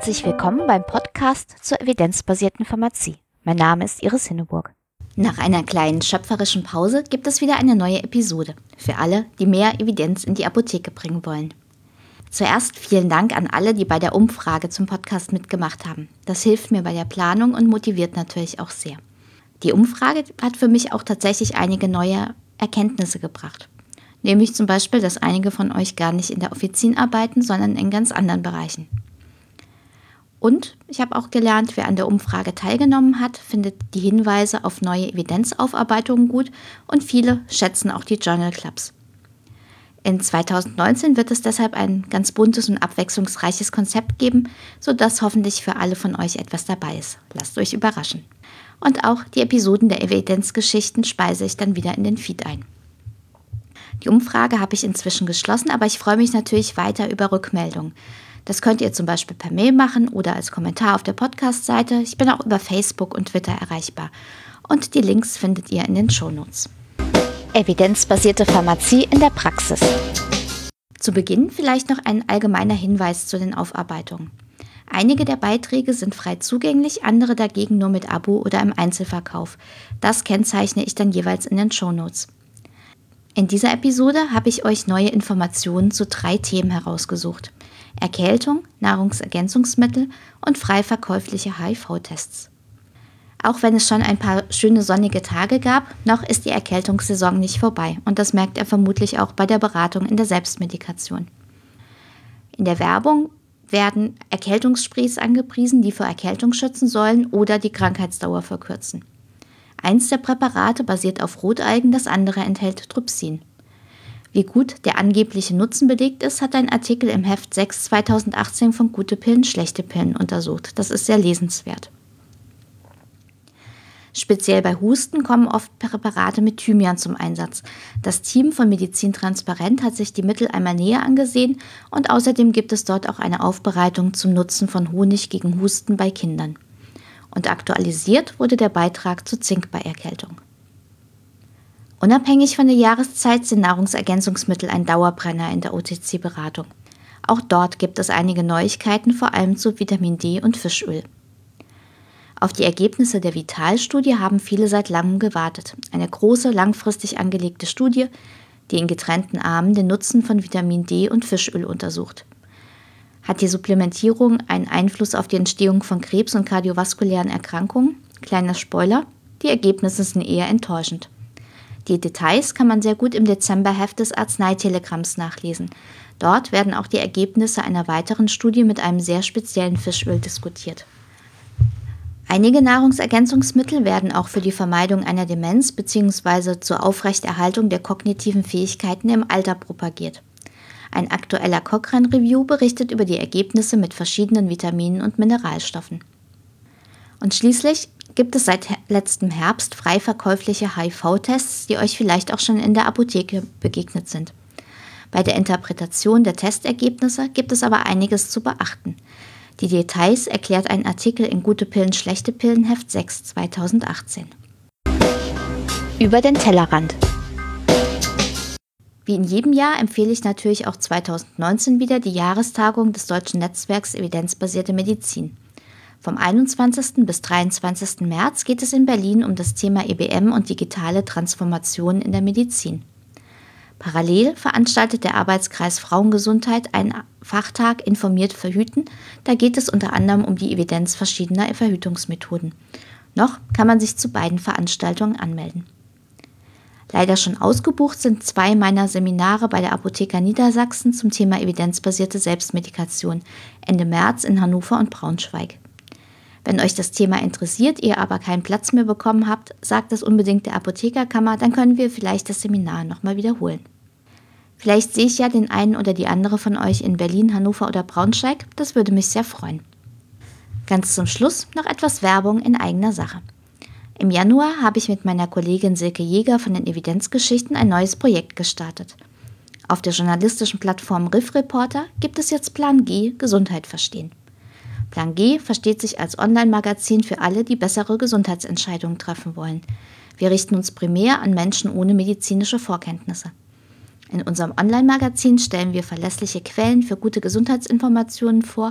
Herzlich willkommen beim Podcast zur evidenzbasierten Pharmazie. Mein Name ist Iris Hinneburg. Nach einer kleinen schöpferischen Pause gibt es wieder eine neue Episode für alle, die mehr Evidenz in die Apotheke bringen wollen. Zuerst vielen Dank an alle, die bei der Umfrage zum Podcast mitgemacht haben. Das hilft mir bei der Planung und motiviert natürlich auch sehr. Die Umfrage hat für mich auch tatsächlich einige neue Erkenntnisse gebracht. Nämlich zum Beispiel, dass einige von euch gar nicht in der Offizin arbeiten, sondern in ganz anderen Bereichen. Und ich habe auch gelernt, wer an der Umfrage teilgenommen hat, findet die Hinweise auf neue Evidenzaufarbeitungen gut und viele schätzen auch die Journal Clubs. In 2019 wird es deshalb ein ganz buntes und abwechslungsreiches Konzept geben, sodass hoffentlich für alle von euch etwas dabei ist. Lasst euch überraschen. Und auch die Episoden der Evidenzgeschichten speise ich dann wieder in den Feed ein. Die Umfrage habe ich inzwischen geschlossen, aber ich freue mich natürlich weiter über Rückmeldungen. Das könnt ihr zum Beispiel per Mail machen oder als Kommentar auf der Podcast-Seite. Ich bin auch über Facebook und Twitter erreichbar. Und die Links findet ihr in den Shownotes. Evidenzbasierte Pharmazie in der Praxis. Zu Beginn vielleicht noch ein allgemeiner Hinweis zu den Aufarbeitungen. Einige der Beiträge sind frei zugänglich, andere dagegen nur mit Abo oder im Einzelverkauf. Das kennzeichne ich dann jeweils in den Shownotes. In dieser Episode habe ich euch neue Informationen zu 3 Themen herausgesucht. Erkältung, Nahrungsergänzungsmittel und frei verkäufliche HIV-Tests. Auch wenn es schon ein paar schöne sonnige Tage gab, noch ist die Erkältungssaison nicht vorbei und das merkt ihr vermutlich auch bei der Beratung in der Selbstmedikation. In der Werbung werden Erkältungssprays angepriesen, die vor Erkältung schützen sollen oder die Krankheitsdauer verkürzen. Eins der Präparate basiert auf Rotalgen, das andere enthält Trypsin. Wie gut der angebliche Nutzen belegt ist, hat ein Artikel im Heft 6 2018 von Gute Pillen, Schlechte Pillen untersucht. Das ist sehr lesenswert. Speziell bei Husten kommen oft Präparate mit Thymian zum Einsatz. Das Team von Medizin Transparent hat sich die Mittel einmal näher angesehen und außerdem gibt es dort auch eine Aufbereitung zum Nutzen von Honig gegen Husten bei Kindern. Und aktualisiert wurde der Beitrag zu Zink bei Erkältung. Unabhängig von der Jahreszeit sind Nahrungsergänzungsmittel ein Dauerbrenner in der OTC-Beratung. Auch dort gibt es einige Neuigkeiten, vor allem zu Vitamin D und Fischöl. Auf die Ergebnisse der Vital-Studie haben viele seit langem gewartet. Eine große, langfristig angelegte Studie, die in getrennten Armen den Nutzen von Vitamin D und Fischöl untersucht. Hat die Supplementierung einen Einfluss auf die Entstehung von Krebs und kardiovaskulären Erkrankungen? Kleiner Spoiler, die Ergebnisse sind eher enttäuschend. Die Details kann man sehr gut im Dezemberheft des Arzneitelegramms nachlesen. Dort werden auch die Ergebnisse einer weiteren Studie mit einem sehr speziellen Fischöl diskutiert. Einige Nahrungsergänzungsmittel werden auch für die Vermeidung einer Demenz bzw. zur Aufrechterhaltung der kognitiven Fähigkeiten im Alter propagiert. Ein aktueller Cochrane-Review berichtet über die Ergebnisse mit verschiedenen Vitaminen und Mineralstoffen. Und schließlich gibt es seit letztem Herbst frei verkäufliche HIV-Tests, die euch vielleicht auch schon in der Apotheke begegnet sind. Bei der Interpretation der Testergebnisse gibt es aber einiges zu beachten. Die Details erklärt ein Artikel in Gute Pillen, Schlechte Pillen, Heft 6 2018. Über den Tellerrand. Wie in jedem Jahr empfehle ich natürlich auch 2019 wieder die Jahrestagung des Deutschen Netzwerks Evidenzbasierte Medizin. Vom 21. bis 23. März geht es in Berlin um das Thema EBM und digitale Transformation in der Medizin. Parallel veranstaltet der Arbeitskreis Frauengesundheit einen Fachtag Informiert Verhüten. Da geht es unter anderem um die Evidenz verschiedener Verhütungsmethoden. Noch kann man sich zu beiden Veranstaltungen anmelden. Leider schon ausgebucht sind 2 meiner Seminare bei der Apotheker Niedersachsen zum Thema evidenzbasierte Selbstmedikation Ende März in Hannover und Braunschweig. Wenn euch das Thema interessiert, ihr aber keinen Platz mehr bekommen habt, sagt es unbedingt der Apothekerkammer, dann können wir vielleicht das Seminar nochmal wiederholen. Vielleicht sehe ich ja den einen oder die andere von euch in Berlin, Hannover oder Braunschweig, das würde mich sehr freuen. Ganz zum Schluss noch etwas Werbung in eigener Sache. Im Januar habe ich mit meiner Kollegin Silke Jäger von den Evidenzgeschichten ein neues Projekt gestartet. Auf der journalistischen Plattform Riff Reporter gibt es jetzt Plan G, Gesundheit verstehen. Plan G versteht sich als Online-Magazin für alle, die bessere Gesundheitsentscheidungen treffen wollen. Wir richten uns primär an Menschen ohne medizinische Vorkenntnisse. In unserem Online-Magazin stellen wir verlässliche Quellen für gute Gesundheitsinformationen vor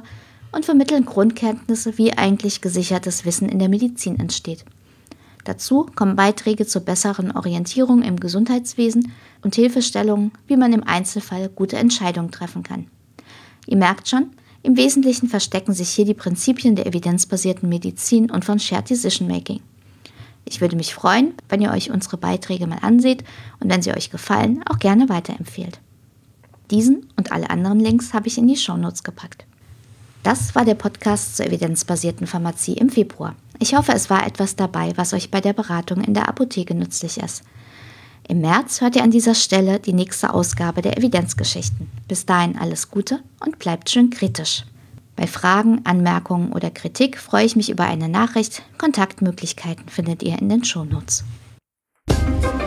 und vermitteln Grundkenntnisse, wie eigentlich gesichertes Wissen in der Medizin entsteht. Dazu kommen Beiträge zur besseren Orientierung im Gesundheitswesen und Hilfestellungen, wie man im Einzelfall gute Entscheidungen treffen kann. Ihr merkt schon, im Wesentlichen verstecken sich hier die Prinzipien der evidenzbasierten Medizin und von Shared Decision Making. Ich würde mich freuen, wenn ihr euch unsere Beiträge mal anseht und wenn sie euch gefallen, auch gerne weiterempfehlt. Diesen und alle anderen Links habe ich in die Shownotes gepackt. Das war der Podcast zur evidenzbasierten Pharmazie im Februar. Ich hoffe, es war etwas dabei, was euch bei der Beratung in der Apotheke nützlich ist. Im März hört ihr an dieser Stelle die nächste Ausgabe der Evidenzgeschichten. Bis dahin alles Gute und bleibt schön kritisch. Bei Fragen, Anmerkungen oder Kritik freue ich mich über eine Nachricht. Kontaktmöglichkeiten findet ihr in den Shownotes.